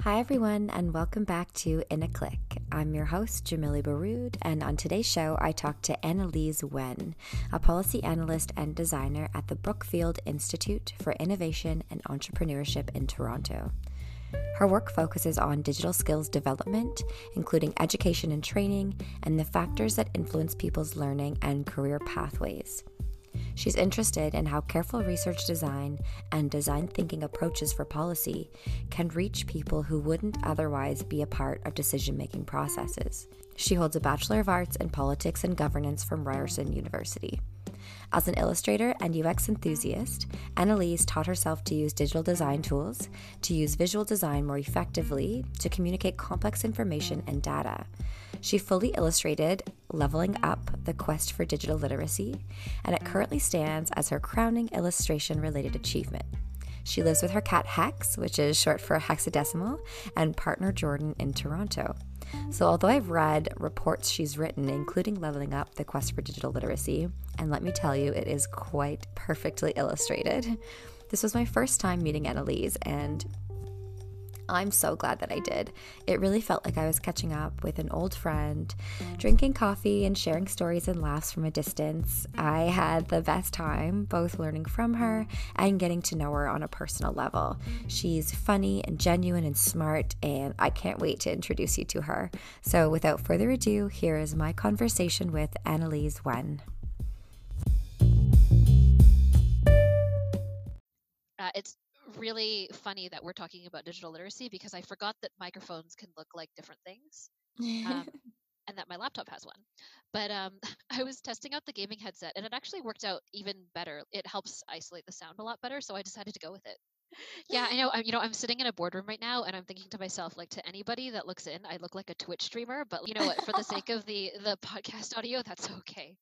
Hi, everyone, and welcome back to In a Click. I'm your host, Jamili Baroud, and on today's show, I talked to Annalise Wen, a policy analyst and designer at the Brookfield Institute for Innovation and Entrepreneurship in Toronto. Her work focuses on digital skills development, including education and training, and the factors that influence people's learning and career pathways. She's interested in how careful research design and design thinking approaches for policy can reach people who wouldn't otherwise be a part of decision-making processes. She holds a Bachelor of Arts in Politics and Governance from Ryerson University. As an illustrator and UX enthusiast, Annalise taught herself to use digital design tools, to use visual design more effectively, to communicate complex information and data. She fully illustrated Leveling Up: The Quest for Digital Literacy, and it currently stands as her crowning illustration-related achievement. She lives with her cat Hex, which is short for hexadecimal, and partner Jordan in Toronto. So although I've read reports she's written, including Leveling Up: The Quest for Digital Literacy, and let me tell you, it is quite perfectly illustrated. This was my first time meeting Annalise, and I'm so glad that I did. It really felt like I was catching up with an old friend, drinking coffee and sharing stories and laughs from a distance. I had the best time, both learning from her and getting to know her on a personal level. She's funny and genuine and smart, and I can't wait to introduce you to her. So without further ado, here is my conversation with Annalise Wen. It's really funny that we're talking about digital literacy because I forgot that microphones can look like different things, um, and that my laptop has one. But I was testing out the gaming headset, and it actually worked out even better. It helps isolate the sound a lot better, so I decided to go with it. Yeah, I know. I'm sitting in a boardroom right now, and I'm thinking to myself, like, to anybody that looks in, I look like a Twitch streamer. But you know what? For the sake of the podcast audio, that's okay.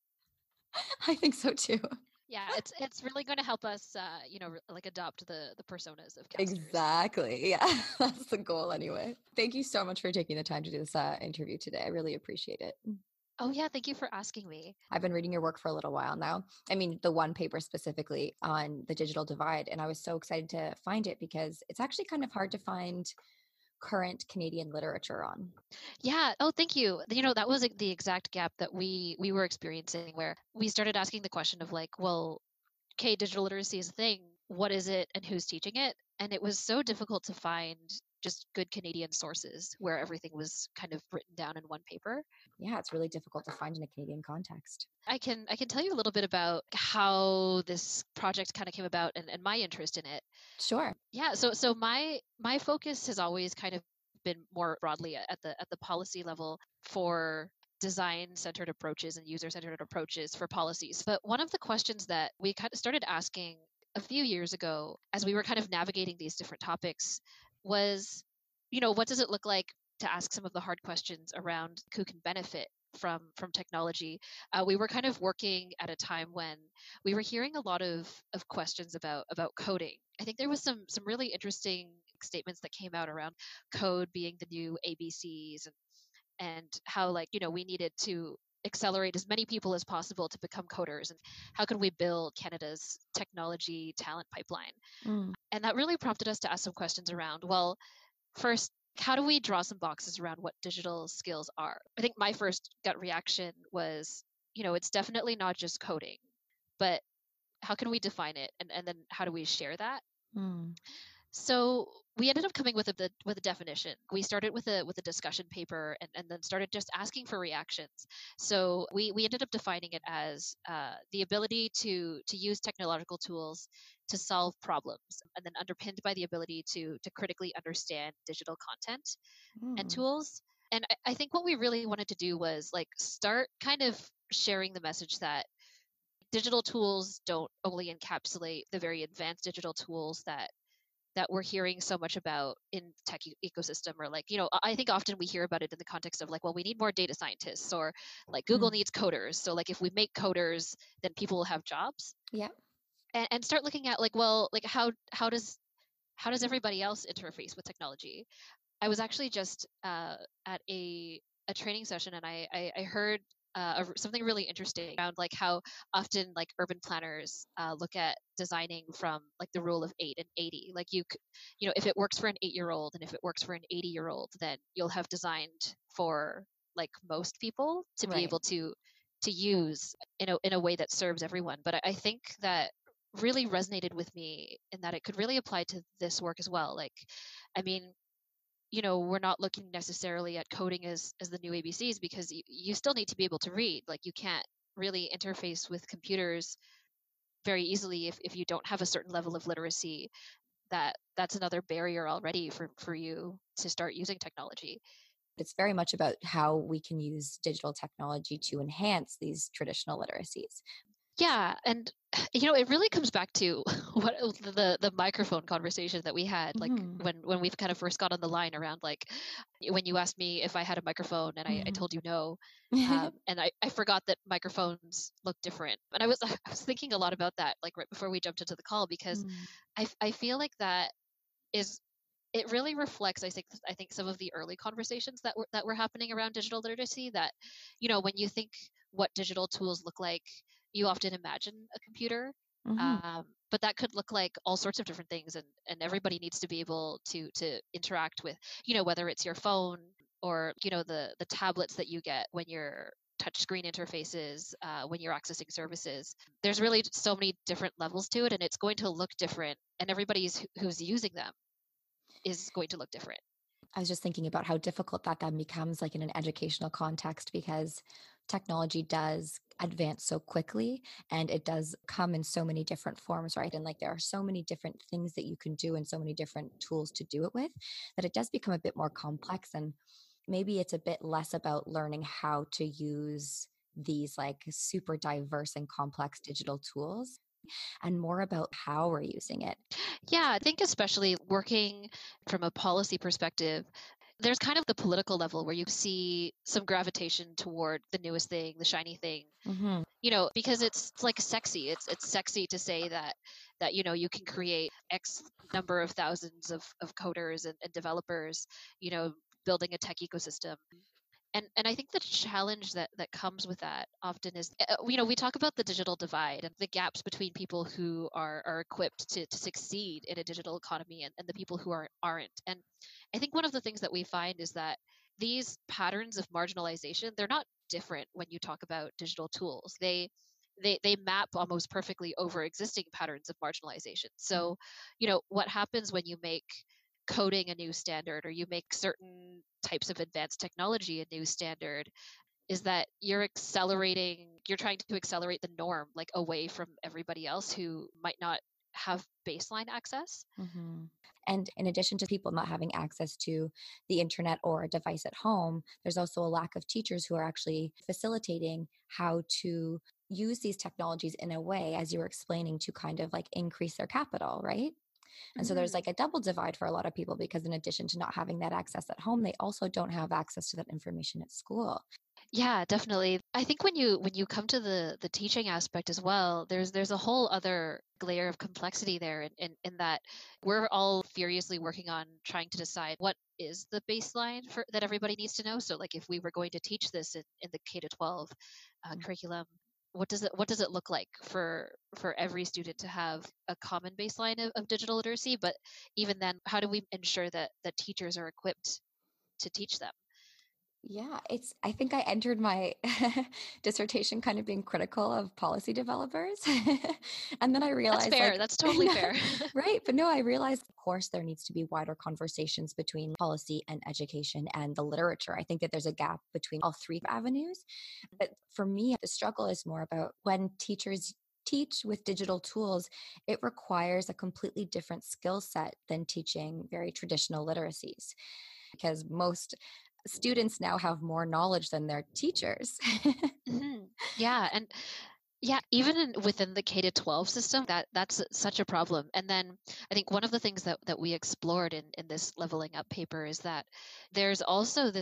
I think so too. Yeah, it's really going to help us, like adopt the personas of casters. Exactly. Yeah, that's the goal anyway. Thank you so much for taking the time to do this interview today. I really appreciate it. Oh yeah, thank you for asking me. I've been reading your work for a little while now. I mean, the one paper specifically on the digital divide, and I was so excited to find it because it's actually kind of hard to find current Canadian literature on. Yeah. Oh, thank you. You know, that was like the exact gap that we were experiencing where we started asking the question of like, well, okay, digital literacy is a thing. What is it and who's teaching it? And it was so difficult to find just good Canadian sources where everything was kind of written down in one paper. Yeah, it's really difficult to find in a Canadian context. I can tell you a little bit about how this project kind of came about and my interest in it. Sure. Yeah, so my focus has always kind of been more broadly at the policy level for design centered approaches and user centered approaches for policies. But one of the questions that we kind of started asking a few years ago as we were kind of navigating these different topics was, what does it look like to ask some of the hard questions around who can benefit from technology? We were kind of working at a time when we were hearing a lot of questions about coding. I think there was some really interesting statements that came out around code being the new ABCs and how, like, we needed to accelerate as many people as possible to become coders, and how could we build Canada's technology talent pipeline. Mm. And that really prompted us to ask some questions around, well, first, how do we draw some boxes around what digital skills are? I think my first gut reaction was, it's definitely not just coding, but how can we define it, and then how do we share that? Mm. So we ended up coming with a definition. We started with a discussion paper, and then started just asking for reactions. So we ended up defining it as the ability to use technological tools to solve problems, and then underpinned by the ability to critically understand digital content and Mm. tools. And I think what we really wanted to do was like start kind of sharing the message that digital tools don't only encapsulate the very advanced digital tools that we're hearing so much about in tech ecosystem, or like, I think often we hear about it in the context of like, well, we need more data scientists, or like Google Mm. needs coders, so like if we make coders, then people will have jobs. Yeah. And start looking at like, well, like how does everybody else interface with technology? I was actually just at a training session, and I heard something really interesting around like how often like urban planners look at designing from like the rule of 8 and 80. Like you know, if it works for an 8-year old and if it works for an 80-year old, then you'll have designed for like most people to be Right. able to use in a way that serves everyone. But I think that really resonated with me in that it could really apply to this work as well. Like, I mean, we're not looking necessarily at coding as the new ABCs because you still need to be able to read. Like you can't really interface with computers very easily if you don't have a certain level of literacy. That's another barrier already for you to start using technology. It's very much about how we can use digital technology to enhance these traditional literacies. Yeah, and it really comes back to what the microphone conversation that we had, like Mhm. when we kind of first got on the line around like when you asked me if I had a microphone and I Mhm. told you no, and I forgot that microphones look different, and I was I was thinking a lot about that like right before we jumped into the call because Mm. I feel like that is it really reflects I think some of the early conversations that were happening around digital literacy that when you think what digital tools look like, you often imagine a computer, Mhm. but that could look like all sorts of different things, and everybody needs to be able to interact with whether it's your phone or the tablets that you get when you're touchscreen interfaces when you're accessing services. There's really so many different levels to it, and it's going to look different, and who's using them is going to look different. I was just thinking about how difficult that then becomes, like in an educational context, because technology does advance so quickly and it does come in so many different forms, right? And like there are so many different things that you can do and so many different tools to do it with that it does become a bit more complex. And maybe it's a bit less about learning how to use these like super diverse and complex digital tools and more about how we're using it. Yeah, I think especially working from a policy perspective, there's kind of the political level where you see some gravitation toward the newest thing, the shiny thing, Hmm. because it's like sexy. It's sexy to say that you can create X number of thousands of coders and developers, you know, building a tech ecosystem. And I think the challenge that comes with that often is we talk about the digital divide and the gaps between people who are equipped to succeed in a digital economy and the people who aren't. And I think one of the things that we find is that these patterns of marginalization, they're not different when you talk about digital tools. They map almost perfectly over existing patterns of marginalization. So what happens when you make coding a new standard or you make certain types of advanced technology a new standard is that you're trying to accelerate the norm like away from everybody else who might not have baseline access. Hmm. And in addition to people not having access to the internet or a device at home, there's also a lack of teachers who are actually facilitating how to use these technologies in a way, as you were explaining, to kind of like increase their capital, right? And so there's Mhm. like a double divide for a lot of people because, in addition to not having that access at home, they also don't have access to that information at school. Yeah, definitely. I think when you come to the teaching aspect as well, there's a whole other layer of complexity there in that we're all furiously working on trying to decide what is the baseline for that everybody needs to know. So like if we were going to teach this in the K to 12 curriculum, what does it look like for every student to have a common baseline of digital literacy? But even then, how do we ensure that teachers are equipped to teach them? Yeah, I think I entered my dissertation kind of being critical of policy developers. And then I That's realized, fair. like, That's totally fair. right. But no, I realized, of course, there needs to be wider conversations between policy and education and the literature. I think that there's a gap between all three avenues. But for me, the struggle is more about when teachers teach with digital tools, it requires a completely different skill set than teaching very traditional literacies because most students now have more knowledge than their teachers. Mhm. Yeah, and yeah, even within the K to 12 system, that's such a problem. And then I think one of the things that we explored in this leveling up paper is that there's also this.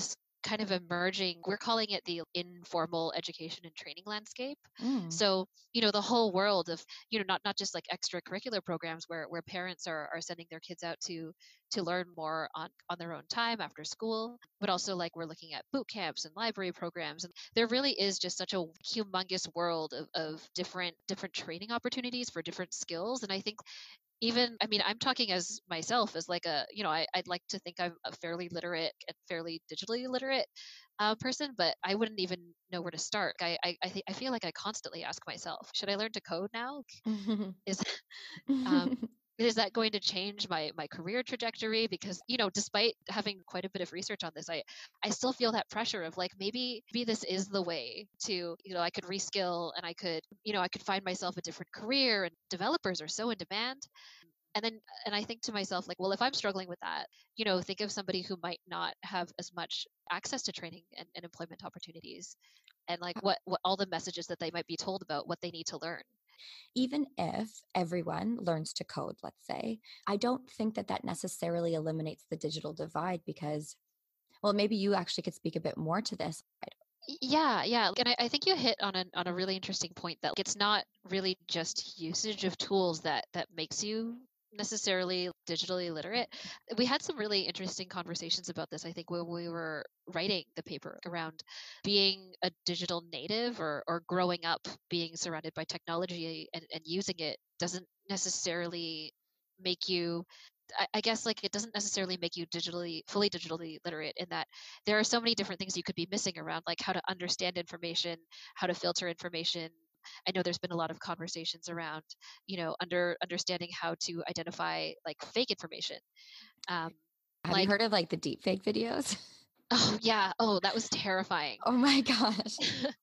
kind of emerging. We're calling it the informal education and training landscape. Mm. So, the whole world of, not just like extracurricular programs where parents are sending their kids out to learn more on their own time after school, but also like we're looking at boot camps and library programs. And there really is just such a humongous world of different training opportunities for different skills. And I think even, I mean, I'm talking as myself as like I'd like to think I'm a fairly literate and fairly digitally literate person, but I wouldn't even know where to start. I feel like I constantly ask myself, should I learn to code now? Is um, is that going to change my career trajectory? Because despite having quite a bit of research on this, I still feel that pressure of like maybe this is the way to, I could reskill, and I could find myself a different career, and developers are so in demand. And I think to myself, like, well, if I'm struggling with that, think of somebody who might not have as much access to training and employment opportunities, and like what all the messages that they might be told about what they need to learn. Even if everyone learns to code, let's say, I don't think that that necessarily eliminates the digital divide because, well, maybe you actually could speak a bit more to this. Yeah. And I think you hit on a really interesting point, that like, it's not really just usage of tools that makes you necessarily digitally literate. We had some really interesting conversations about this, I think, when we were writing the paper around being a digital native, or growing up being surrounded by technology and using it doesn't necessarily make you, I guess, like, it doesn't necessarily make you fully digitally literate, in that there are so many different things you could be missing around, like how to understand information, how to filter information. I know there's been a lot of conversations around, understanding how to identify like fake information. Um, Have you like, heard of like the deepfake videos? oh yeah, oh, that was terrifying. Oh my gosh.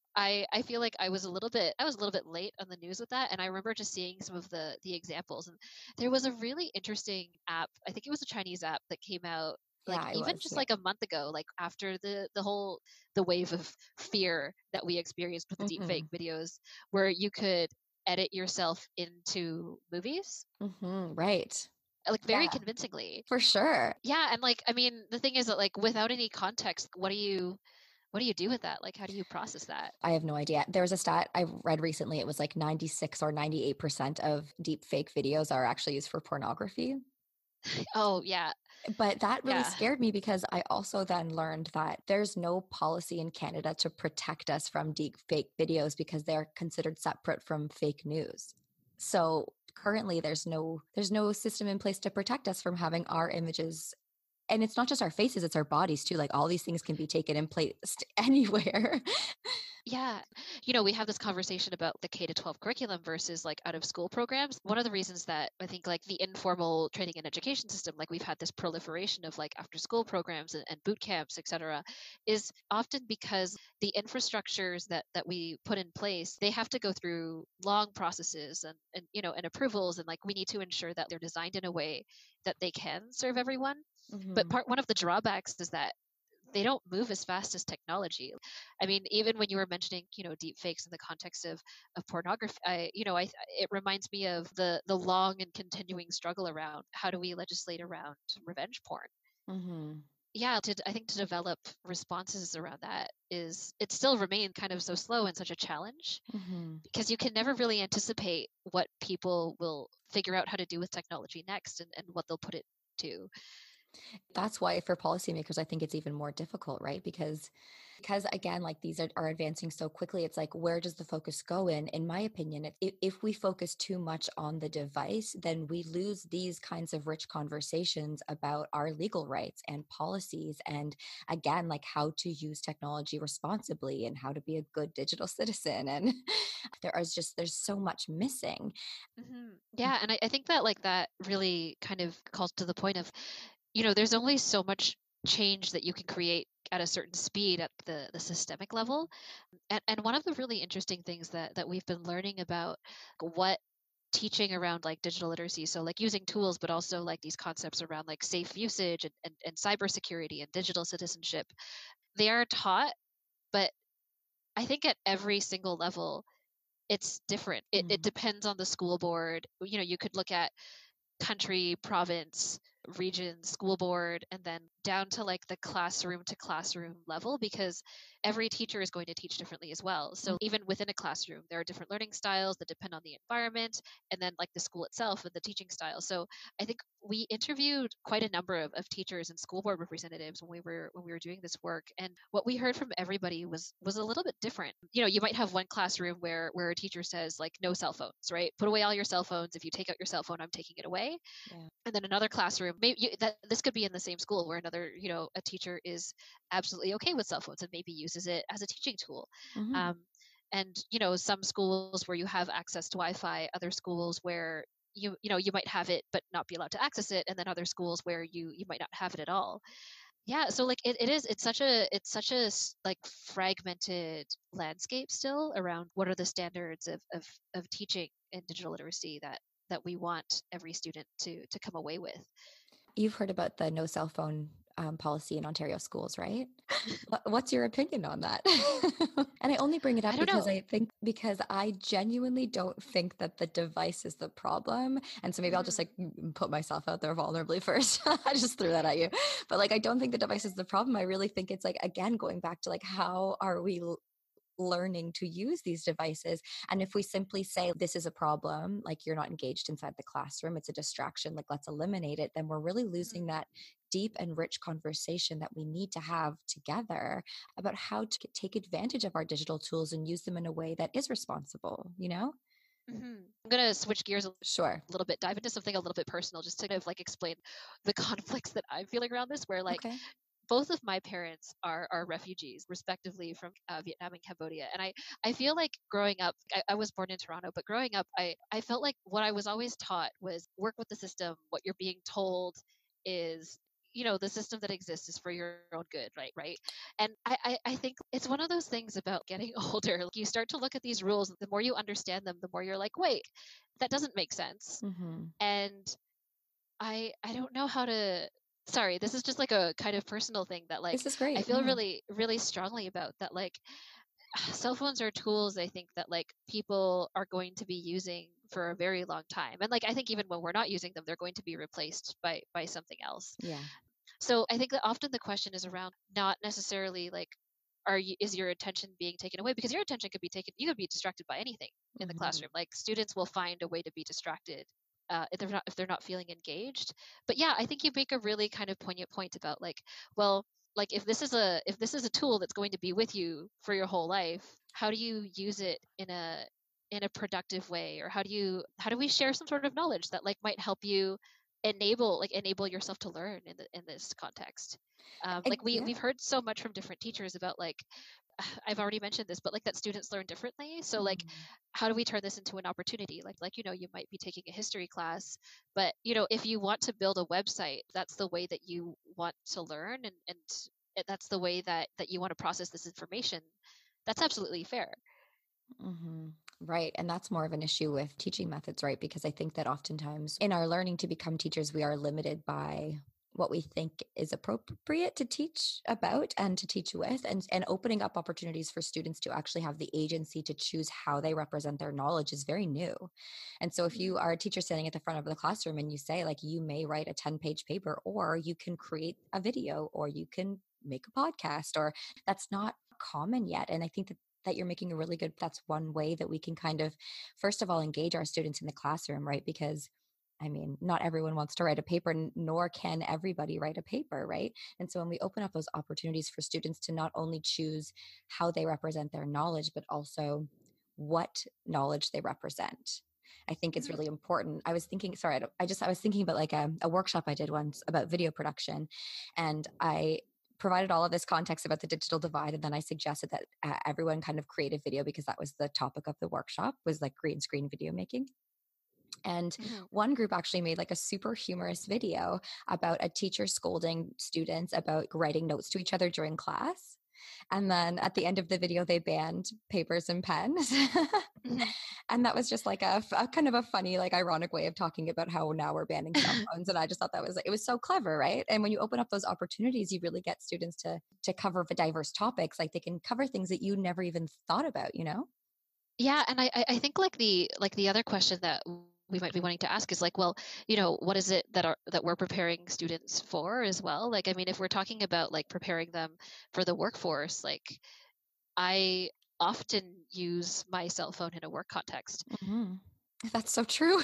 I feel like I was a little bit late on the news with that, and I remember just seeing some of the examples. And there was a really interesting app, I think it was a Chinese app, that came out Yeah, like I even was. just Yeah. like a month ago, like after the wave of fear that we experienced with the deepfake Hmm. videos, where you could edit yourself into movies, Right. like very Yeah, convincingly. for sure. Yeah, and like, I mean, the thing is that like without any context, what do you do with that? Like, how do you process that? I have no idea. There was a stat I read recently. It was like 96 or 98% of deep fake videos are actually used for pornography. Oh yeah, But that really yeah. scared me because I also then learned that there's no policy in Canada to protect us from deep fake videos because they're considered separate from fake news. So currently there's no system in place to protect us from having our images, and it's not just our faces, it's our bodies too. Like all these things can be taken and placed anywhere. Yeah. We have this conversation about the K to 12 curriculum versus like out of school programs. One of the reasons that I think like the informal training and education system, like we've had this proliferation of like after school programs and boot camps, et cetera, is often because the infrastructures that we put in place, they have to go through long processes and approvals. And like we need to ensure that they're designed in a way that they can serve everyone. But Hmm. one of the drawbacks is that they don't move as fast as technology. I mean, even when you were mentioning, deep fakes in the context of pornography, it reminds me of the long and continuing struggle around how do we legislate around revenge porn. Hmm. Yeah, I think to develop responses around that it still remained kind of so slow and such a challenge, Hmm. because you can never really anticipate what people will figure out how to do with technology next, and what they'll put it to. That's why for policymakers, I think it's even more difficult, right? Because again, like these are advancing so quickly. It's like, where does the focus go in my opinion? If we focus too much on the device, then we lose these kinds of rich conversations about our legal rights and policies. And again, like how to use technology responsibly and how to be a good digital citizen. And there's so much missing. Yeah, and I think that like that really kind of calls to the point of, there's only so much change that you can create at a certain speed at the systemic level. And one of the really interesting things that we've been learning about what teaching around like digital literacy, so like using tools, but also like these concepts around like safe usage and cybersecurity and digital citizenship, they are taught, but I think at every single level it's different. It Mhm. depends on the school board. You could look at country, province, region, school board, and then down to like the classroom to classroom level, because every teacher is going to teach differently as well. So even within a classroom, there are different learning styles that depend on the environment and then like the school itself and the teaching style. So I think we interviewed quite a number of teachers and school board representatives when we were doing this work. And what we heard from everybody was a little bit different. You know, you might have one classroom where a teacher says like no cell phones, right? Put away all your cell phones. If you take out your cell phone, I'm taking it away. Yeah. And then another classroom, maybe that this could be in the same school where another, a teacher is absolutely okay with cell phones and maybe uses it as a teaching tool. Mm-hmm. And some schools where you have access to Wi-Fi, other schools where you might have it but not be allowed to access it, and then other schools where you might not have it at all. Yeah, so like it's such a like fragmented landscape still around what are the standards of teaching in digital literacy that we want every student to come away with. You've heard about the no cell phone policy in Ontario schools, right? What's your opinion on that? And I only bring it up I don't know. because I genuinely don't think that the device is the problem. And so maybe I'll just like put myself out there vulnerably first. I just threw that at you. But like, I don't think the device is the problem. I really think it's like, again, going back to like, how are we learning to use these devices? And if we simply say this is a problem, like you're not engaged inside the classroom, it's a distraction, like let's eliminate it, then we're really losing that deep and rich conversation that we need to have together about how to take advantage of our digital tools and use them in a way that is responsible, you know? I'm going to switch gears a Sure. little bit, dive into something a little bit personal, just to kind of like explain the conflicts that I'm feeling around this, where like Okay. both of my parents are refugees, respectively, from Vietnam and Cambodia. And I feel like growing up, I was born in Toronto, but growing up, I felt like what I was always taught was work with the system. What you're being told is, the system that exists is for your own good, right? And I think it's one of those things about getting older. Like you start to look at these rules, the more you understand them, the more you're like, wait, that doesn't make sense. Mm-hmm. And I don't know how to. Sorry, this is just like a kind of personal thing that like This is I great. feel Yeah. really really strongly about, that like cell phones are tools I think that like people are going to be using for a very long time. And like I think even when we're not using them, they're going to be replaced by something else. Yeah. So I think that often the question is around not necessarily like is your attention being taken away, because your attention could be taken, you could be distracted by anything in the Mm-hmm. classroom. Like students will find a way to be distracted if they're not feeling engaged. But yeah, I think you make a really kind of poignant point about like, well, like if this is a tool that's going to be with you for your whole life, how do you use it in a productive way? Or how do we share some sort of knowledge that like might help you enable yourself to learn in this context? Like we've Yeah. heard so much from different teachers about like, I've already mentioned this, but like that students learn differently. So like, Mm-hmm. how do we turn this into an opportunity? Like you might be taking a history class, but if you want to build a website, that's the way that you want to learn, and that's the way that you want to process this information. That's absolutely fair. Mm-hmm. Right. And that's more of an issue with teaching methods, right? Because I think that oftentimes in our learning to become teachers, we are limited by what we think is appropriate to teach about and to teach with, and opening up opportunities for students to actually have the agency to choose how they represent their knowledge is very new. And so if you are a teacher standing at the front of the classroom and you say like you may write a 10-page paper, or you can create a video, or you can make a podcast, or that's not common yet. And I think that you're making a really good, that's one way that we can kind of first of all engage our students in the classroom, right? Because I mean, not everyone wants to write a paper, nor can everybody write a paper, right? And so when we open up those opportunities for students to not only choose how they represent their knowledge, but also what knowledge they represent, I think it's really important. I was thinking, sorry, I was thinking about like a workshop I did once about video production, and I provided all of this context about the digital divide, and then I suggested that everyone kind of create a video, because that was the topic of the workshop, was like green screen video making. And Mhm. one group actually made like a super humorous video about a teacher scolding students about writing notes to each other during class. And then at the end of the video, they banned papers and pens. Mhm. And that was just like a kind of a funny, like ironic way of talking about how now we're banning cell phones. And I just thought that was like, it was so clever, right? And when you open up those opportunities, you really get students to cover diverse topics. Like they can cover things that you never even thought about, you know? Yeah, and I think like the other question that we might be wanting to ask is like, well, what is it that we're preparing students for as well? Like, I mean, if we're talking about like preparing them for the workforce, like I often use my cell phone in a work context. Hmm. That's so true.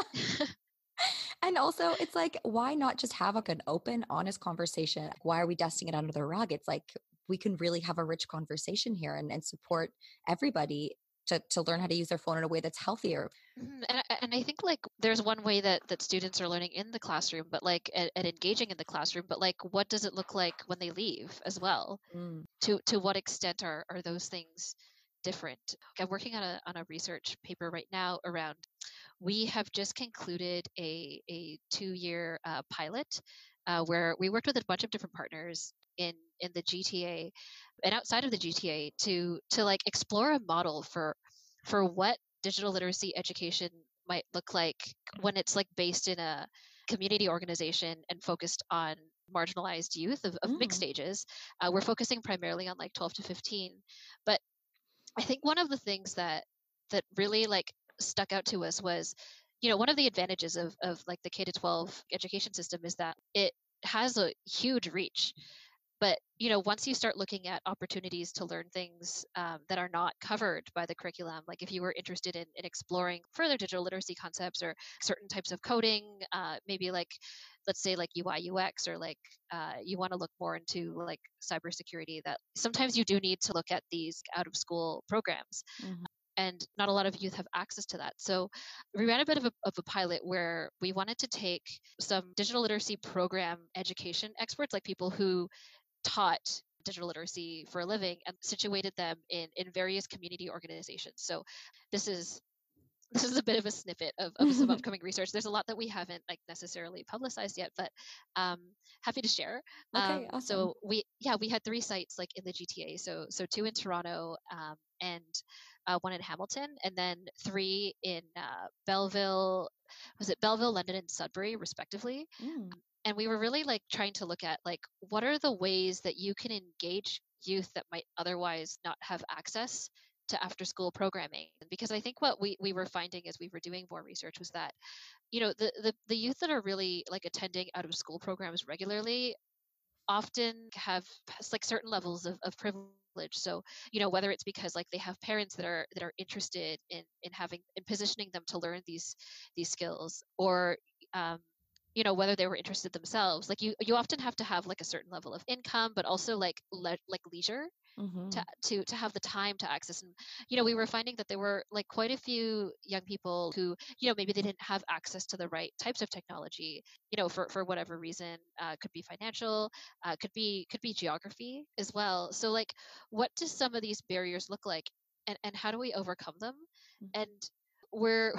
And also, it's like, why not just have like an open, honest conversation? Like, why are we dusting it under the rug? It's like we can really have a rich conversation here and support everybody to learn how to use their phone in a way that's healthier. And I think like there's one way that students are learning in the classroom, but like and engaging in the classroom, but like what does it look like when they leave as well? Mm. To what extent are those things different? I'm working on a research paper right now around we have just concluded a 2-year pilot where we worked with a bunch of different partners in the GTA and outside of the GTA to like explore a model for what digital literacy education might look like when it's like based in a community organization and focused on marginalized youth of mixed Mm. ages. We're focusing primarily on like 12 to 15, but I think one of the things that really like stuck out to us was, one of the advantages of like the K to 12 education system is that it has a huge reach. But once you start looking at opportunities to learn things that are not covered by the curriculum, like if you were interested in exploring further digital literacy concepts or certain types of coding, maybe like let's say like UI UX or like you want to look more into like cybersecurity, that sometimes you do need to look at these out of school programs Mhm. and not a lot of youth have access to that. So we ran a bit of a pilot where we wanted to take some digital literacy program education experts, like people who taught digital literacy for a living, and situated them in various community organizations. So this is this is a bit of a snippet of some upcoming research. There's a lot that we haven't like necessarily publicized yet, but happy to share. Okay, awesome. So we had 3 sites like in the GTA. So 2 in Toronto and 1 in Hamilton, and then 3 in Belleville. Was it Belleville, London, and Sudbury, respectively? Mm. And we were really like trying to look at like what are the ways that you can engage youth that might otherwise not have access to after school programming, because I think what we were finding as we were doing more research was that the youth that are really like attending out of school programs regularly often have like certain levels of privilege. So whether it's because like they have parents that are interested in having in positioning them to learn these skills, or um, whether they were interested themselves, like you often have to have like a certain level of income, but also like like leisure to Mhm. to have the time to access. And we were finding that there were like quite a few young people who maybe they didn't have access to the right types of technology, for whatever reason. Could be financial, could be geography as well. So like what do some of these barriers look like, and how do we overcome them? Mm. And we're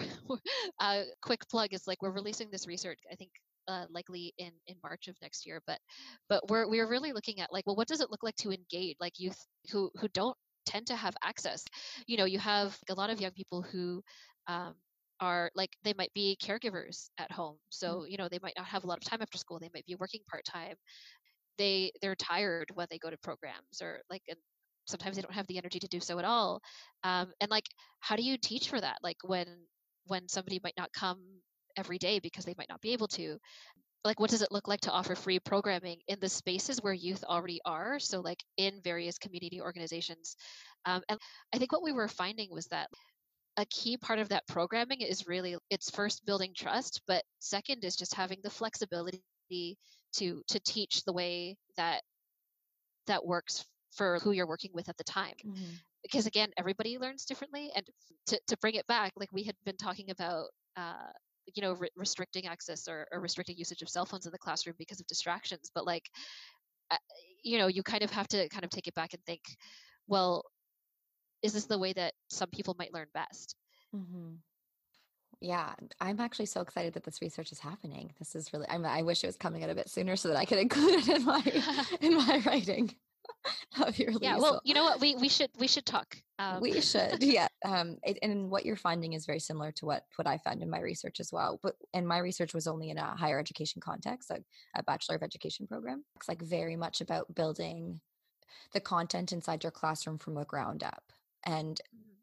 quick plug is like we're releasing this research, I think likely in March of next year. But we're really looking at like, well, what does it look like to engage like youth who don't tend to have access? You have like, a lot of young people who um, are like they might be caregivers at home, Mm. so they might not have a lot of time after school. They might be working part time. They're tired when they go to programs, or like, and sometimes they don't have the energy to do so at all. And like, how do you teach for that, like when somebody might not come every day because they might not be able to? Like, what does it look like to offer free programming in the spaces where youth already are, so like in various community organizations? And I think what we were finding was that a key part of that programming is really, it's first building trust, but second is just having the flexibility to teach the way that works for who you're working with at the time. Mhm. Because again, everybody learns differently. And to bring it back, like we had been talking about restricting access, or restricting usage of cell phones in the classroom because of distractions, but like uh, you kind of have to kind of take it back and think, well, is this the way that some people might learn best? Mhm. Yeah, I'm actually so excited that this research is happening. This is really, I wish it was coming out a bit sooner so that I could include it in my writing. That would be really Yeah, well, useful. you know what, we should talk. We should, yeah. And what you're finding is very similar to what I found in my research as well. But and my research was only in a higher education context, a Bachelor of Education program. It's like very much about building the content inside your classroom from the ground up. And Mhm.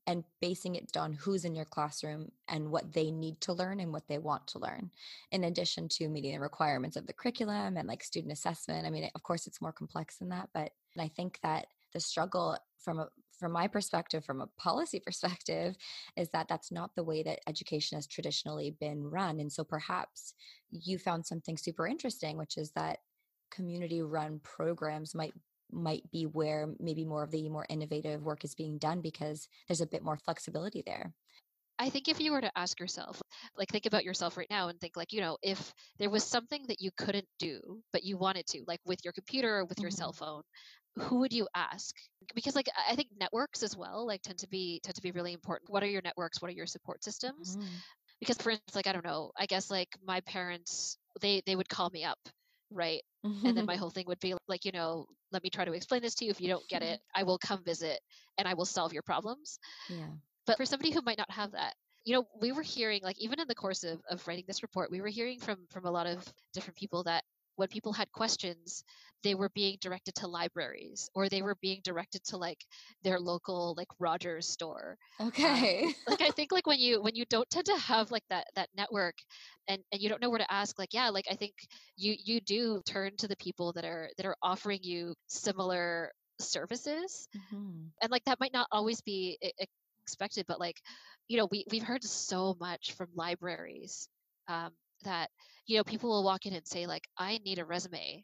and basing it on who's in your classroom and what they need to learn and what they want to learn, in addition to meeting the requirements of the curriculum and like student assessment. I mean, of course, it's more complex than that, but I think that the struggle from my perspective, from a policy perspective, is that that's not the way that education has traditionally been run. And so perhaps you found something super interesting, which is that community run programs might be where maybe more of the more innovative work is being done because there's a bit more flexibility there. I think if you were to ask yourself, like think about yourself right now and think like, if there was something that you couldn't do, but you wanted to, like with your computer or with your cell Mhm. phone, who would you ask? Because like I think networks as well, like tend to be really important. What are your networks? What are your support systems? Mhm. Because for instance, like I don't know, I guess like my parents, they would call me up, right? And then my whole thing would be like, let me try to explain this to you. If you don't get it, I will come visit and I will solve your problems. Yeah. But for somebody who might not have that, we were hearing, like even in the course of writing this report, we were hearing from a lot of different people that when people had questions, they were being directed to libraries or they were being directed to like their local like Rogers store. Okay. Like I think like when you don't tend to have like that network and you don't know where to ask, like yeah, like I think you do turn to the people that are offering you similar services, Mhm. and like that might not always be expected, but like we've heard so much from libraries, that people will walk in and say like I need a resume,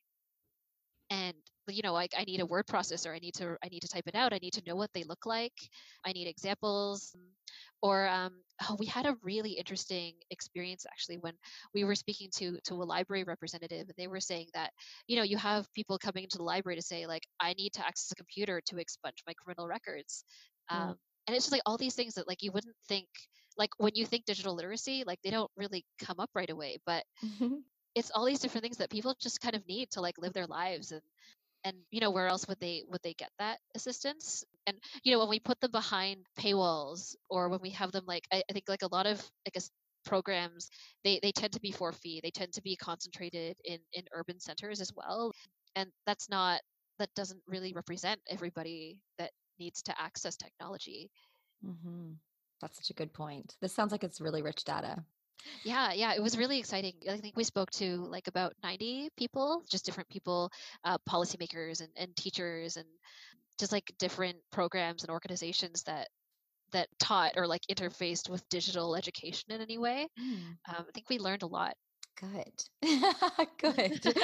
and like I need a word processor, I need to type it out, I need to know what they look like, I need examples. Or oh, we had a really interesting experience actually when we were speaking to a library representative, and they were saying that you have people coming into the library to say like I need to access a computer to expunge my criminal records. Mm. And it's just like all these things that like you wouldn't think, like when you think digital literacy, like they don't really come up right away, but Mhm. it's all these different things that people just kind of need to like live their lives. And where else would they get that assistance? And when we put them behind paywalls, or when we have them like I think like a lot of like programs, they tend to be for fee, they tend to be concentrated in urban centers as well, and that doesn't really represent everybody that needs to access technology. Mhm. That's such a good point. This sounds like it's really rich data. Yeah, it was really exciting. I think we spoke to like about 90 people, just different people, policymakers and teachers, and just like different programs and organizations that taught or like interfaced with digital education in any way. Mm. I think we learned a lot. Good. Good.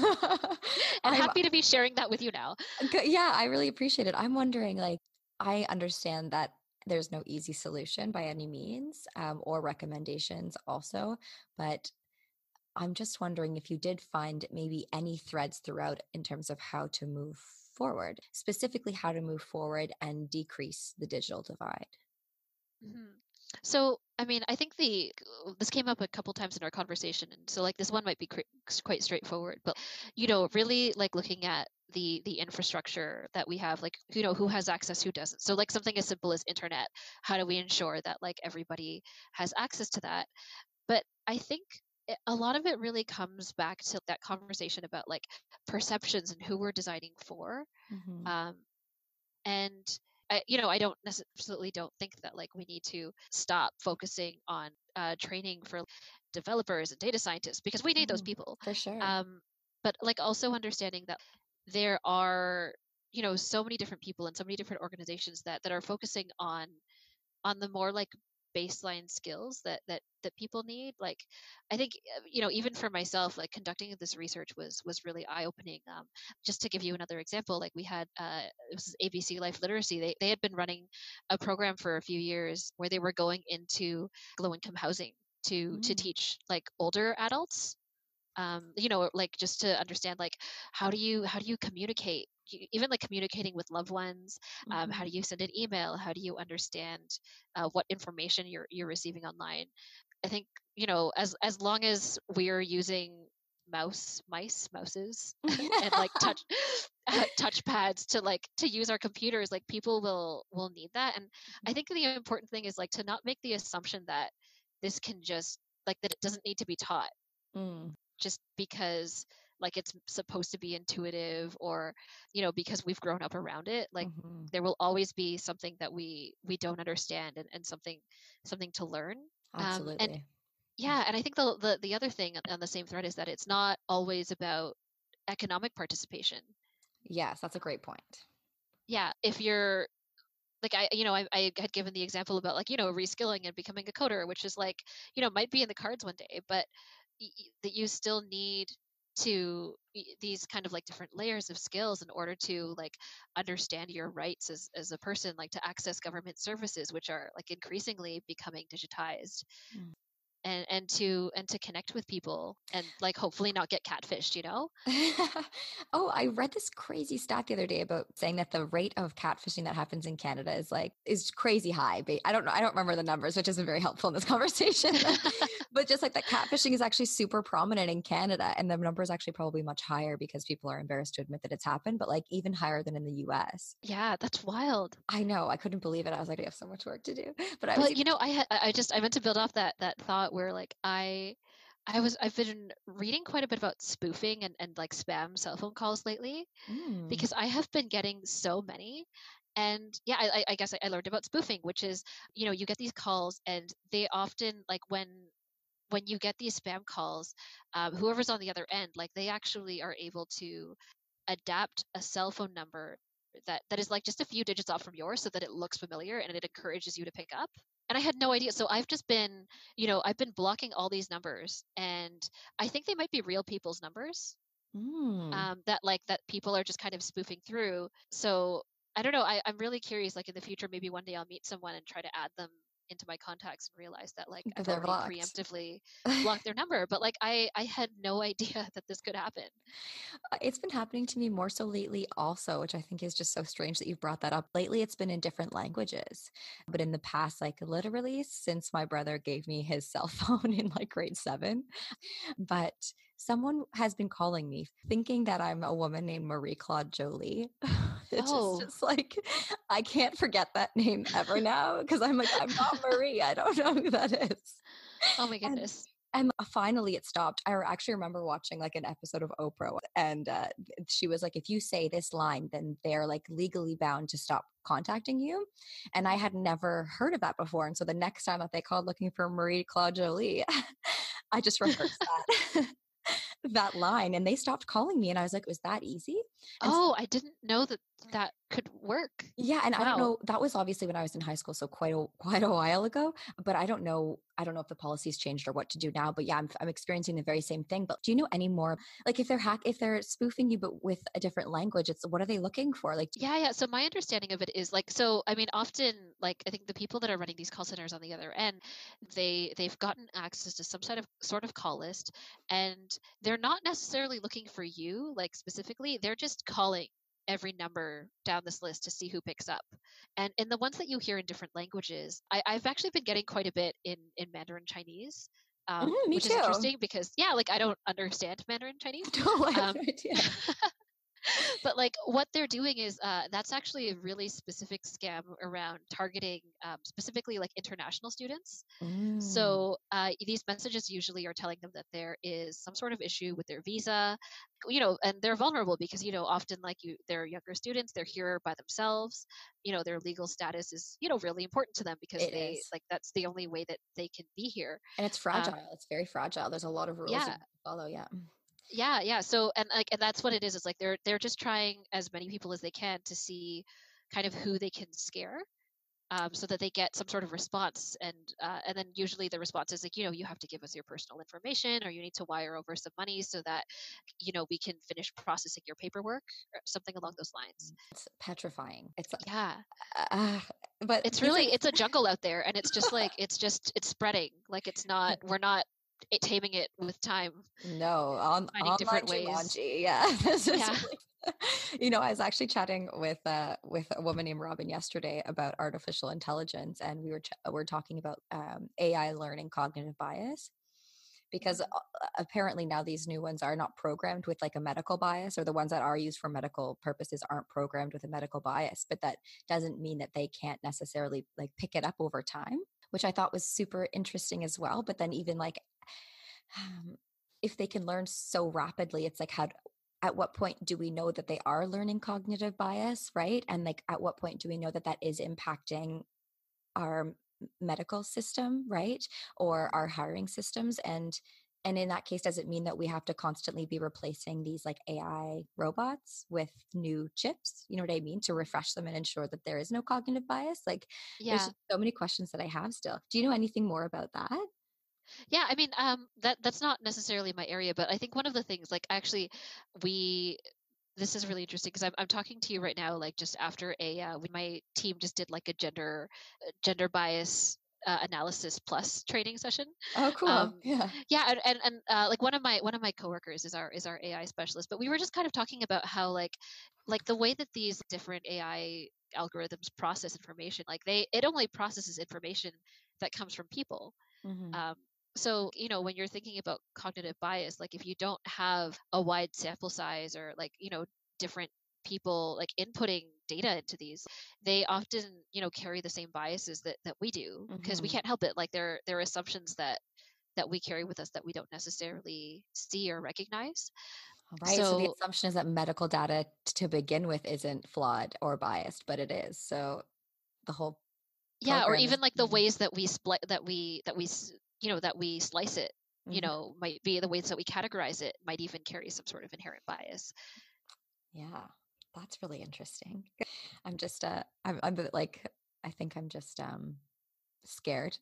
And I'm happy to be sharing that with you now. yeah, I really appreciate it. I'm wondering, like, I understand that there's no easy solution by any means, or recommendations also, but I'm just wondering if you did find maybe any threads throughout in terms of how to move forward, specifically how to move forward and decrease the digital divide. Mhm. So, I mean, I think this came up a couple times in our conversation, and so like this one might be quite straightforward, but really like looking at the infrastructure that we have, like who has access, who doesn't. So, like something as simple as internet, how do we ensure that like everybody has access to that? But I think a lot of it really comes back to that conversation about like perceptions and who we're designing for. Hmm. Um, and I don't necessarily don't think that like we need to stop focusing on training for developers and data scientists, because we need those Hmm. people. For sure. um, but like also understanding that there are so many different people and so many different organizations that are focusing on the more like baseline skills that people need. Like I think even for myself, like conducting this research was really eye opening. Just to give you another example, like we had it was ABC Life Literacy. They had been running a program for a few years where they were going into low income housing to Mm. teach like older adults, like just to understand like how do you communicate, even like communicating with loved ones. How Hmm. do you send an email, how do you understand what information you're receiving online? I think as long as we're using mouses and like touch pads to use our computers, like people will need that. And I think the important thing is like to not make the assumption that this can just, like, that it doesn't need to be taught Mm. just because like it's supposed to be intuitive, or because we've grown up around it, like Hmm. there will always be something that we don't understand, and something to learn. And Absolutely. yeah, and I think the other thing on the same thread is that it's not always about economic participation. Yes, that's a great point. Yeah, if you're like I had given the example about like reskilling and becoming a coder, which is like might be in the cards one day, but that you still need these kind of like different layers of skills in order to like understand your rights as a person, like to access government services, which are like increasingly becoming digitized, Mm. and to connect with people and like hopefully not get catfished. Oh, I read this crazy stat the other day about saying that the rate of catfishing that happens in Canada is crazy high. But I don't know. I don't remember the numbers, which isn't very helpful in this conversation. But just like that catfishing is actually super prominent in Canada, and the number is actually probably much higher because people are embarrassed to admit that it's happened, but like even higher than in the US. Yeah, that's wild. I know. I couldn't believe it. I was like, I have so much work to do. But I was But even I meant to build off that thought where like I've been reading quite a bit about spoofing and like spam cell phone calls lately, mm, because I have been getting so many. And yeah, I guess I learned about spoofing, which is you get these calls, and they often like when you get these spam calls, whoever's on the other end, like they actually are able to adapt a cell phone number that is like just a few digits off from yours so that it looks familiar and it encourages you to pick up. And I had no idea. So I've just been, I've been blocking all these numbers, and I think they might be real people's numbers, mm. that people are just kind of spoofing through. So I don't know. I'm really curious. Like in the future, maybe one day I'll meet someone and try to add them into my contacts and realize that like That I've they're already blocked. preemptively blocked their number. But like I had no idea that this could happen. It's been happening to me more so lately, also, which I think is just so strange that you've brought that up. Lately, it's been in different languages. But in the past, like literally since my brother gave me his cell phone in like grade seven, but someone has been calling me thinking that I'm a woman named Marie Claude Jolie. It's Oh, just like, I can't forget that name ever now because I'm like, I'm not Marie. I don't know who that is. oh my And goodness. and finally it stopped. I actually remember watching like an episode of Oprah, and she was like, if you say this line, then they're like legally bound to stop contacting you. And I had never heard of that before. And so the next time that they called looking for Marie Claude Jolie, I just rehearsed that. That line, and they stopped calling me, and I was like, was that easy? And Oh, I didn't know that that could work. yeah, and I don't Wow. know, that was obviously when I was in high school, so quite a while ago, but I don't know if the policies changed or what to do now, but yeah, I'm experiencing the very same thing. But do you know any more, like if they're spoofing you but with a different language, it's what are they looking for? Like Yeah, yeah. So my understanding of it is like, so I mean, often like I think the people that are running these call centers on the other end, they've gotten access to some sort of call list, and they're not necessarily looking for you like specifically. They're just calling every number down this list to see who picks up. And in the ones that you hear in different languages, I've actually been getting quite a bit in Mandarin Chinese. mhm, me Which is too. interesting because yeah, like I don't understand Mandarin Chinese. No, I have Um, no idea. but like what they're doing is that's actually a really specific scam around targeting specifically like international students. Mm, So these messages usually are telling them that there is some sort of issue with their visa, and they're vulnerable because often like they're younger students, they're here by themselves, their legal status is really important to them because it they is. like that's the only way that they can be here. And it's um, fragile. It's very fragile. There's a lot of rules you yeah, have to follow. Yeah. yeah. So and that's what it is. It's like they're just trying as many people as they can to see kind of who they can scare, so that they get some sort of response. And then usually the response is like, you have to give us your personal information, or you need to wire over some money so that we can finish processing your paperwork, or something along those lines. It's petrifying. Yeah, Uh, but it's these are really, it's a jungle out there, and it's just like it's spreading. Like it's not, we're not taming it with time, No, finding online different ways. Jumanji. Yeah, this is Yeah. really. I was actually chatting with a woman named Robin yesterday about artificial intelligence, and we're talking about AI learning cognitive bias because Mhm. apparently now these new ones are not programmed with like a medical bias, or the ones that are used for medical purposes aren't programmed with a medical bias. But that doesn't mean that they can't necessarily like pick it up over time, which I thought was super interesting as well. But then even like if they can learn so rapidly, it's like at what point do we know that they are learning cognitive bias, right? And like at what point do we know that that is impacting our medical system, right? Or our hiring systems? And in that case, does it mean that we have to constantly be replacing these like AI robots with new chips? You know what I mean? To refresh them and ensure that there is no cognitive bias? Like there's Yeah. just so many questions that I have still. Do you know anything more about that? Yeah, I mean, that's not necessarily my area, but I think one of the things, like, actually, we this is really interesting because I'm talking to you right now, like, just after my team just did like a gender bias analysis plus training session. Oh, cool. Um, Yeah. yeah, and like one of my coworkers is our AI specialist, but we were just kind of talking about how like the way that these different AI algorithms process information, like it only processes information that comes from people. Hmm. um, so, when you're thinking about cognitive bias, like if you don't have a wide sample size or like, different people like inputting data into these, they often, carry the same biases that we do because we Hmm. can't help it. Like there are assumptions that we carry with us that we don't necessarily see or recognize. Right. So the So assumption is that medical data to begin with isn't flawed or biased, but it is. So the whole yeah, or program is, even like the yeah. ways that we split that we slice it, Hmm. might be the ways that we categorize it might even carry some sort of inherent bias. Yeah. That's really interesting. I'm just I'm a bit like I think I'm just scared.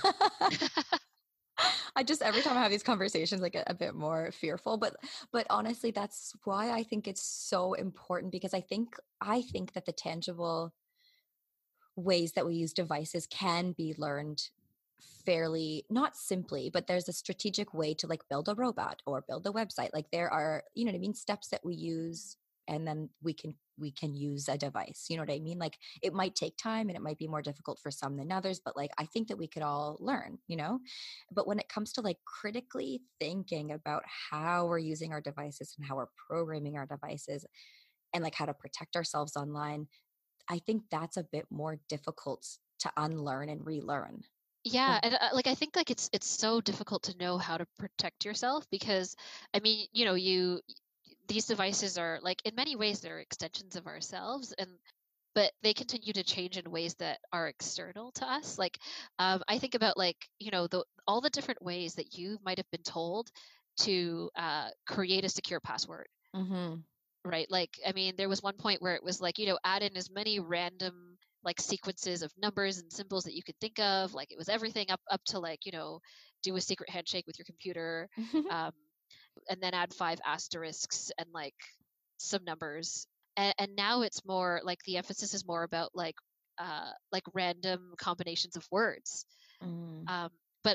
I just every time I have these conversations I get a bit more fearful, but honestly that's why I think it's so important because I think that the tangible ways that we use devices can be learned fairly not simply, but there's a strategic way to like build a robot or build a website. Like there are, you know what I mean, steps that we use and then we can use a device. You know what I mean? Like it might take time and it might be more difficult for some than others, but like I think that we could all learn, you know? But when it comes to like critically thinking about how we're using our devices and how we're programming our devices and like how to protect ourselves online, I think that's a bit more difficult to unlearn and relearn. Yeah, Well, and like I think like it's so difficult to know how to protect yourself because I mean, these devices are like in many ways they're extensions of ourselves, and but they continue to change in ways that are external to us. Like I think about like, all the different ways that you might have been told to create a secure password. mhm. Right, like, I mean, there was one point where it was like, add in as many random, like, sequences of numbers and symbols that you could think of, like, it was everything up to, like, do a secret handshake with your computer, um, and then add 5 asterisks and, like, some numbers, and now it's more like the emphasis is more about, like, random combinations of words, Mm. um, but,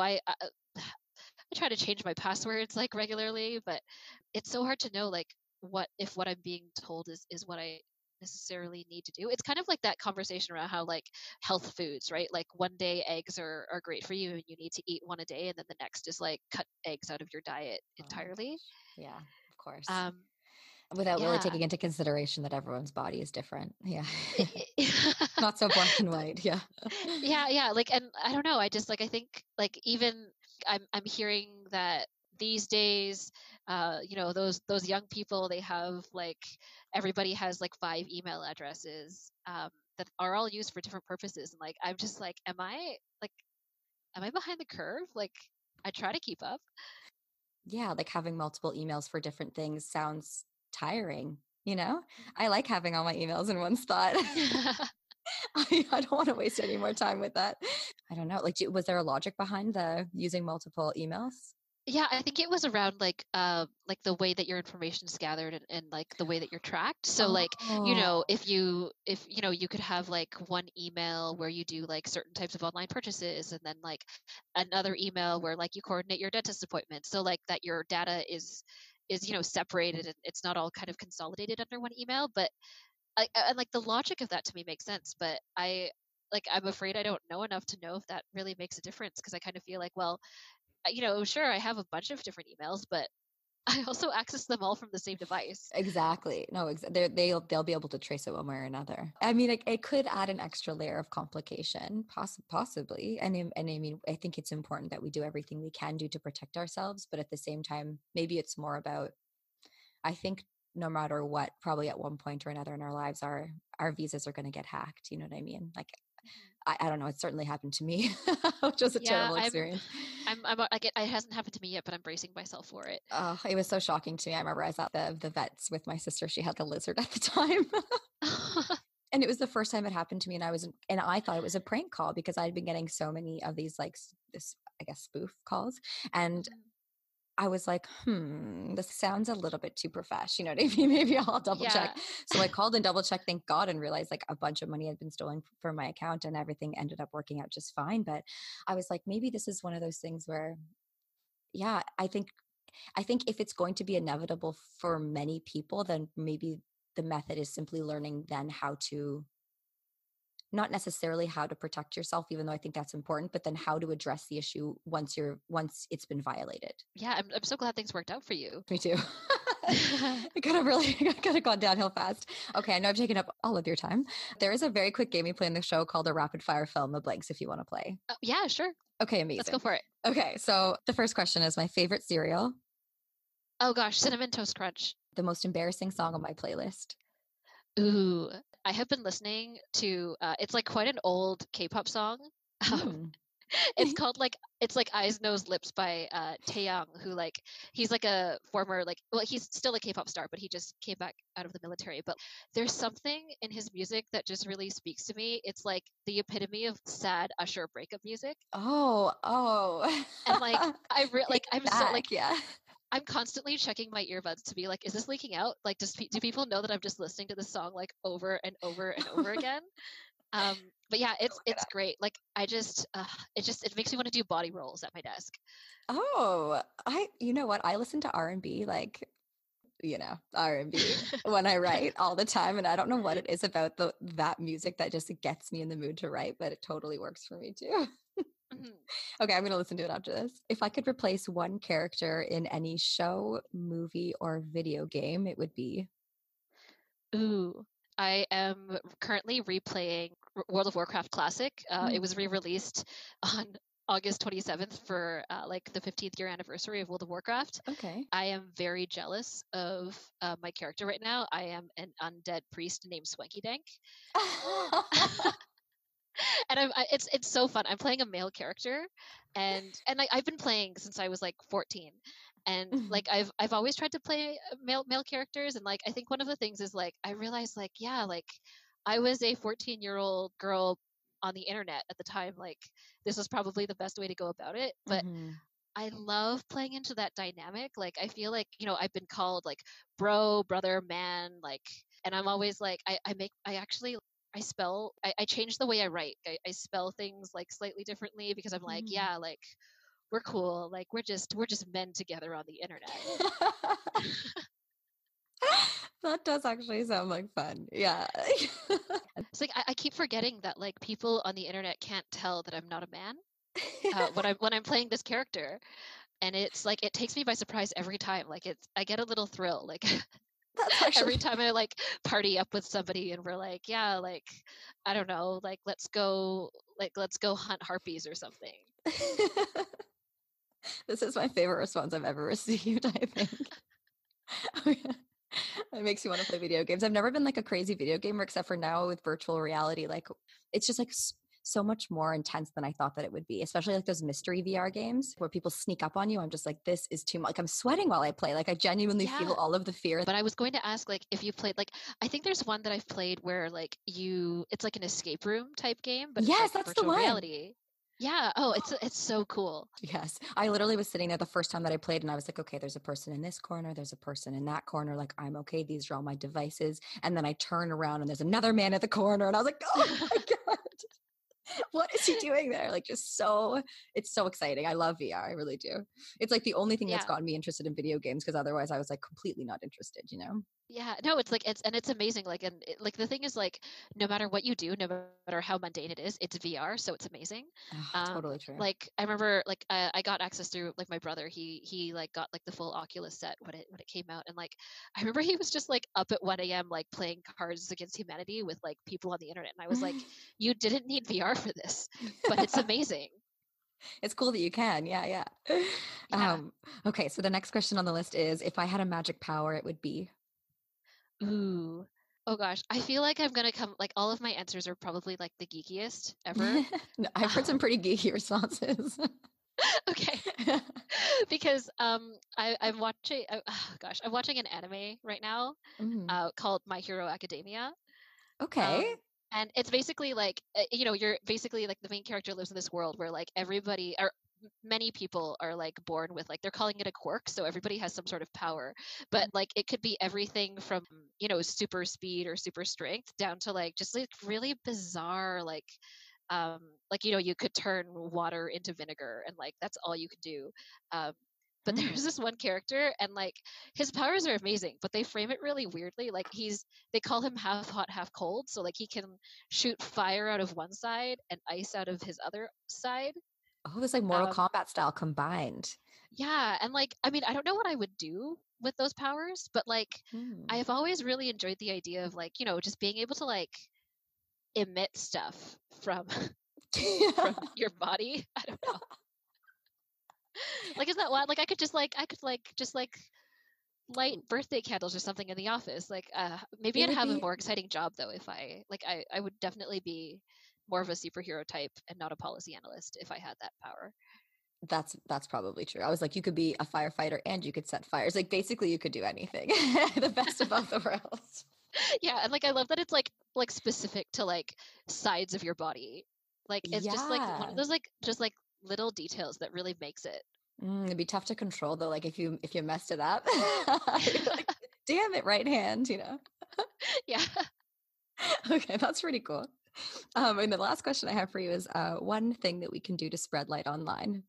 I try to change my passwords like regularly, but it's so hard to know like what I'm being told is what I necessarily need to do. It's kind of like that conversation around how like health foods, right? Like one day eggs are great for you and you need to eat one a day, and then the next is like cut eggs out of your diet Oh my entirely. gosh. Yeah, of course. Um, Without really yeah. taking into consideration that everyone's body is different. Yeah. I- Not so black and white. Yeah. Yeah, yeah, like, and I don't know, I just, like, I think, like, even I'm hearing that these days, those young people, they have, like everybody has, like, 5 email addresses, that are all used for different purposes, and, like, I'm just like, am I behind the curve? Like, I try to keep up. Yeah, like having multiple emails for different things sounds tiring, you know? I like having all my emails in one spot. I don't wanna waste any more time with that. I don't know, like, was there a logic behind the using multiple emails? Yeah, I think it was around like the way that your information is gathered and like the way that you're tracked. So like, Oh. if you could have like one email where you do like certain types of online purchases and then like another email where like you coordinate your dentist appointments. So like that your data is separated and it's not all kind of consolidated under one email, but and like the logic of that to me makes sense, but I'm afraid I don't know enough to know if that really makes a difference because I kind of feel like, well, sure, I have a bunch of different emails, but I also access them all from the same device. Exactly. No, they'll be able to trace it one way or another. I mean, it could add an extra layer of complication, possibly. And I mean, I think it's important that we do everything we can do to protect ourselves, but at the same time, maybe it's more about, I think no matter what, probably at one point or another in our lives, our visas are going to get hacked. You know what I mean? Like, Mhm. I don't know. It certainly happened to me, which was a Yeah, terrible experience. like it hasn't happened to me yet, but I'm bracing myself for it. Oh, it was so shocking to me. I remember I was at the vets with my sister. She had the lizard at the time. And it was the first time it happened to me. And I thought it was a prank call because I'd been getting so many of these, like, this, I guess, spoof calls. And Mhm. I was like, this sounds a little bit too profesh. You know what I mean? Maybe I'll double check. Yeah. So I called and double checked, thank God, and realized like a bunch of money had been stolen from my account and everything ended up working out just fine. But I was like, maybe this is one of those things where, yeah, I think if it's going to be inevitable for many people, then maybe the method is simply learning then how to, not necessarily how to protect yourself, even though I think that's important, but then how to address the issue once it's been violated. Yeah, I'm so glad things worked out for you. Me too. It could have gone downhill fast. Okay, I know I've taken up all of your time. There is a very quick game we play in the show called a rapid fire fill in the blanks if you want to play. Oh, yeah, sure. Okay, Let's go amazing. for it. Okay, so the first question is my favorite cereal, Oh gosh, Cinnamon Toast Crunch. the most embarrassing song on my playlist. Ooh, I have been listening to it's like quite an old K-pop song. Um, Mm. it's like Eyes Nose Lips by Taeyang, who like he's like a former like well he's still a K-pop star, but he just came back out of the military. But there's something in his music that just really speaks to me. It's like the epitome of sad Usher breakup music. Oh. And like Take I'm it so like back, yeah. I'm constantly checking my earbuds to be like, is this leaking out? Like, do people know that I'm just listening to this song like over and over and over again? But yeah, Look it it's up. great. Like, it makes me want to do body rolls at my desk. Oh, you know what? I listen to R&B, like, R&B when I write all the time. And I don't know what it is about that music that just gets me in the mood to write, but it totally works for me too. Mhm. Okay, I'm going to listen to it after this. If I could replace one character in any show, movie, or video game, it would be. Ooh, I am currently replaying World of Warcraft Classic. It was re-released on August 27th for like the 15th year anniversary of World of Warcraft. Okay. I am very jealous of my character right now. I am an undead priest named Swanky Dank. And it's so fun. I'm playing a male character, and I've been playing since I was like 14, and like I've always tried to play male characters, and like I think one of the things is like I realized like yeah like I was a 14-year-old girl on the internet at the time. Like this was probably the best way to go about it, but Mhm. I love playing into that dynamic. Like I feel like I've been called like bro, brother, man, like, and I'm always like I actually I change the way I write. I spell things like slightly differently because I'm like, Mhm. yeah, like we're cool. Like we're just men together on the internet. That does actually sound like fun. Yeah. It's like I keep forgetting that like people on the internet can't tell that I'm not a man when I'm playing this character, and it's like it takes me by surprise every time. Like I get a little thrill like That's every actually time I like party up with somebody and we're like, yeah, like I don't know, let's go hunt harpies or something. This is my favorite response I've ever received, I think. It makes you want to play video games. I've never been like a crazy video gamer except for now with virtual reality. Like it's just like so much more intense than I thought that it would be, especially like those mystery VR games where people sneak up on you. I'm just like, this is too much. Like I'm sweating while I play. Like I genuinely feel Yeah. all of the fear. But I was going to ask like if you played like I think there's one that I've played where like it's like an escape room type game, but it's Yes, like that's the virtual one. reality. Yeah. Oh, it's so cool. Yes. I literally was sitting there the first time that I played and I was like, okay, there's a person in this corner, there's a person in that corner. Like, I'm okay. These are all my devices. And then I turn around and there's another man at the corner. And I was like, oh my God, what is he doing there? Like, it's so exciting. I love VR. I really do. It's like the only thing that's Yeah. gotten me interested in video games because otherwise I was like completely not interested, you know? Yeah, no, it's like it's amazing. Like, and like the thing is, like, no matter what you do, no matter how mundane it is, it's VR, so it's amazing. Oh, totally true. Like I remember, like I got access through like my brother. He like got like the full Oculus set when it came out, and like I remember he was just like up at 1 a.m. like playing Cards Against Humanity with like people on the internet, and I was like, you didn't need VR for this, but it's amazing. It's cool that you can. Yeah, yeah. Yeah. Okay, so the next question on the list is if I had a magic power, it would be. Ooh. Oh gosh, I feel like I'm gonna come like all of my answers are probably like the geekiest ever. No, I've heard some Um, pretty geeky responses. okay, because I'm watching oh gosh, I'm watching an anime right now Mm. called My Hero Academia. Okay. Um, and it's basically like you're basically like the main character lives in this world where like everybody or many people are like born with like they're calling it a quirk, so everybody has some sort of power, but like it could be everything from super speed or super strength down to like just like really bizarre like you could turn water into vinegar and like that's all you could do. um but Mm. there's this one character and like his powers are amazing, but they frame it really weirdly. Like they call him half hot half cold, so like he can shoot fire out of one side and ice out of his other side. Oh, it's like Mortal um Kombat style combined. yeah, and like I mean I don't know what I would do with those powers, but like Mm. I've always really enjoyed the idea of like just being able to like emit stuff from from your body. I don't know. Like, is that what? Like, I could like just like light birthday candles or something in the office. Like, maybe It I'd would have a be more exciting job though if I would definitely be more of a superhero type and not a policy analyst if I had that power. that's probably true. I was like, you could be a firefighter and you could set fires. Like basically you could do anything. The best of both worlds. Yeah, and like I love that it's like specific to like sides of your body. Like it's just like one of Yeah. those like just like little details that really makes it. It'd be tough to control though, like if you messed it up. You're like, damn it, right hand, you know. Yeah. Okay, that's pretty cool. And the last question I have for you is one thing that we can do to spread light online.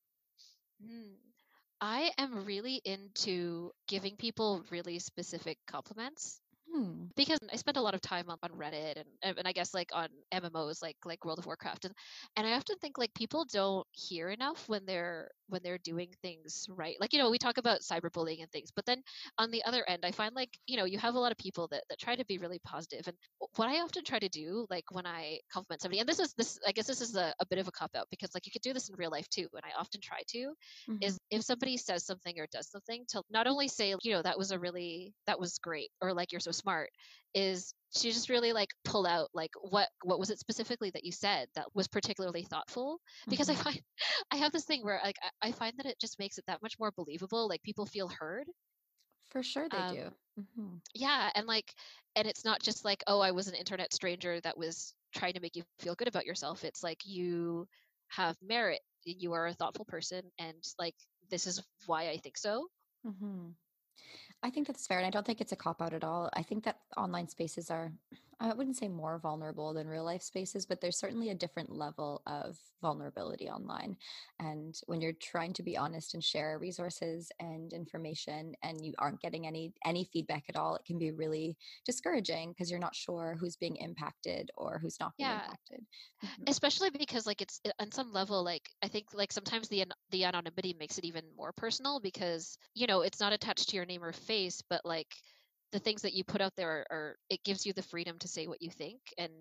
Mm. I am really into giving people really specific compliments Hmm. because I spend a lot of time on Reddit and I guess like on MMOs like World of Warcraft and I often think like people don't hear enough when they're doing things right. Like we talk about cyberbullying and things, but then on the other end I find like you have a lot of people that try to be really positive. And what I often try to do like when I compliment somebody, and this I guess this is a bit of a cop out because like you could do this in real life too, and I often try to, Mhm. is if somebody says something or does something to not only say that was great or like you're so smart, is to just really like pull out like what was it specifically that you said that was particularly thoughtful. Because I Mhm. find I have this thing where like I find that it just makes it that much more believable, like people feel heard. For sure they um do. Mhm. yeah, and it's not just like, oh, I was an internet stranger that was trying to make you feel good about yourself. It's like you have merit, you are a thoughtful person, and like this is why I think so. Mhm. I think that's fair, and I don't think it's a cop out at all. I think that online spaces are, I wouldn't say more vulnerable than real life spaces, but there's certainly a different level of vulnerability online. And when you're trying to be honest and share resources and information, and you aren't getting any feedback at all, it can be really discouraging because you're not sure who's being impacted or who's not being Yeah, impacted. Mhm. especially because like on some level, like I think like sometimes the anonymity makes it even more personal because it's not attached to your name or face, but like the things that you put out there are it gives you the freedom to say what you think.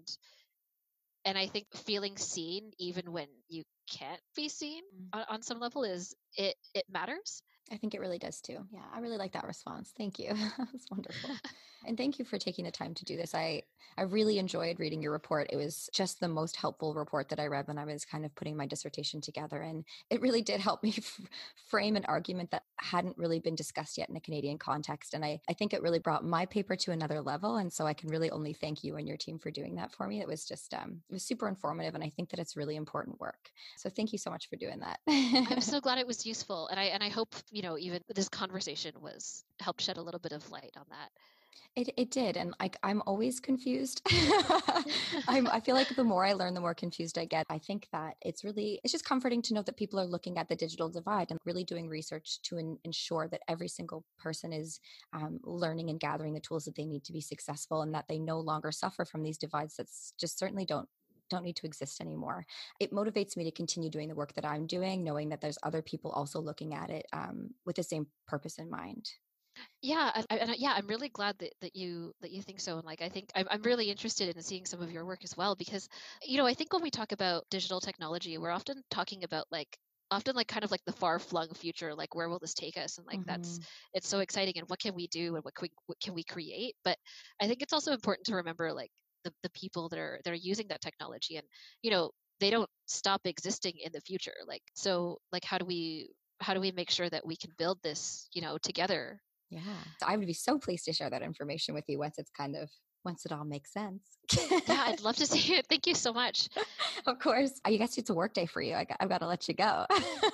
And I think feeling seen even when you can't be seen Mm. on some level is it matters. I think it really does too. Yeah, I really like that response. Thank you. That's wonderful. And thank you for taking the time to do this. I really enjoyed reading your report. It was just the most helpful report that I read when I was kind of putting my dissertation together. And it really did help me frame an argument that hadn't really been discussed yet in a Canadian context. And I think it really brought my paper to another level. And so I can really only thank you and your team for doing that for me. It was just, it was super informative. And I think that it's really important work. So thank you so much for doing I'm that. so glad it was useful, and I hope even this conversation was helped shed a little bit of light on that. It did. And like, I'm always confused. I feel like the more I learn, the more confused I get. I think that it's just comforting to know that people are looking at the digital divide and really doing research to ensure that every single person is learning and gathering the tools that they need to be successful, and that they no longer suffer from these divides that just certainly don't need to exist anymore. It motivates me to continue doing the work that I'm doing, knowing that there's other people also looking at it with the same purpose in mind. Yeah, yeah, I'm really glad that you think so, and like I think I'm really interested in seeing some of your work as well because, I think when we talk about digital technology, we're often talking about often like kind of like the far flung future, like where will this take us, and like Hmm. it's so exciting, and what can we do, and what can we create? But I think it's also important to remember like the people that are using that technology, and you know they don't stop existing in the future. Like so, like how do we make sure that we can build this, together. Yeah. So I would be so pleased to share that information with you once it all makes sense. Yeah, I'd love to see it. Thank you so much. Of course. I guess it's a work day for you. I've got to let you go.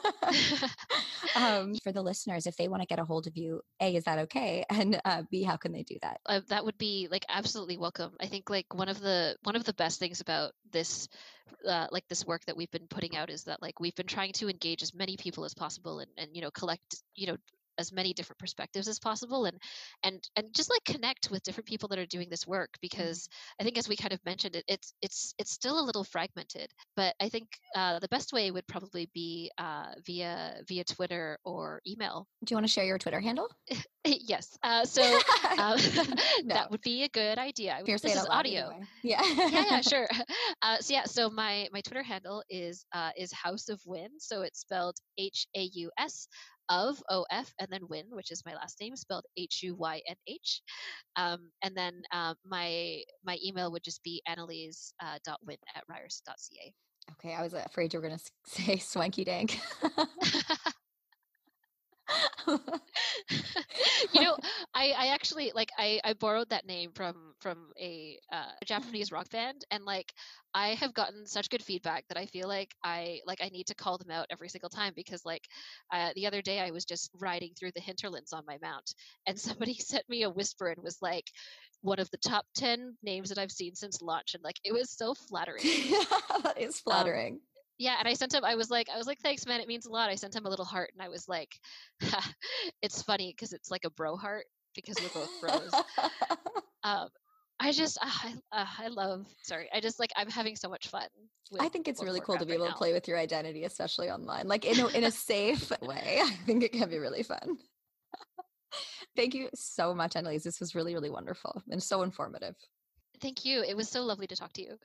For the listeners, if they want to get a hold of you, A, is that okay? And B, how can they do that? That would be like absolutely welcome. I think like one of the best things about this like this work that we've been putting out is that like we've been trying to engage as many people as possible and collect as many different perspectives as possible and just like connect with different people that are doing this work Mhm. because I think as we kind of mentioned it's still a little fragmented, but I think the best way would probably be via Twitter or email. Do you want to share your Twitter handle? Yes. So uh, No, that would be a good idea. if you're This saying is out loud audio. anyway. Yeah, Yeah. yeah, sure. So my Twitter handle is House of Win. So it's spelled HAUS of OF and then Win, which is my last name, spelled HUYNH. And then my email would just be Annalise .win at ryerson.ca. Okay, I was afraid you were going to say swanky dank. you know, I actually like I borrowed that name from a Japanese rock band, and like I have gotten such good feedback that I feel like I need to call them out every single time because like the other day I was just riding through the hinterlands on my mount, and somebody sent me a whisper and was like one of the top 10 names that I've seen since launch, and like it was so flattering. That is Um, flattering. yeah, and I sent him. I was like, thanks, man. It means a lot. I sent him a little heart, and I was like, it's funny because it's like a bro heart because we're both bros. Um, I just, I love. Sorry, I just like I'm having so much fun I with think it's World of really cool to Warcraft be right able to now. play with your identity, especially online, like in a safe way. I think it can be really fun. Thank you so much, Annalise. This was really, really wonderful and so informative. Thank you. It was so lovely to talk to you.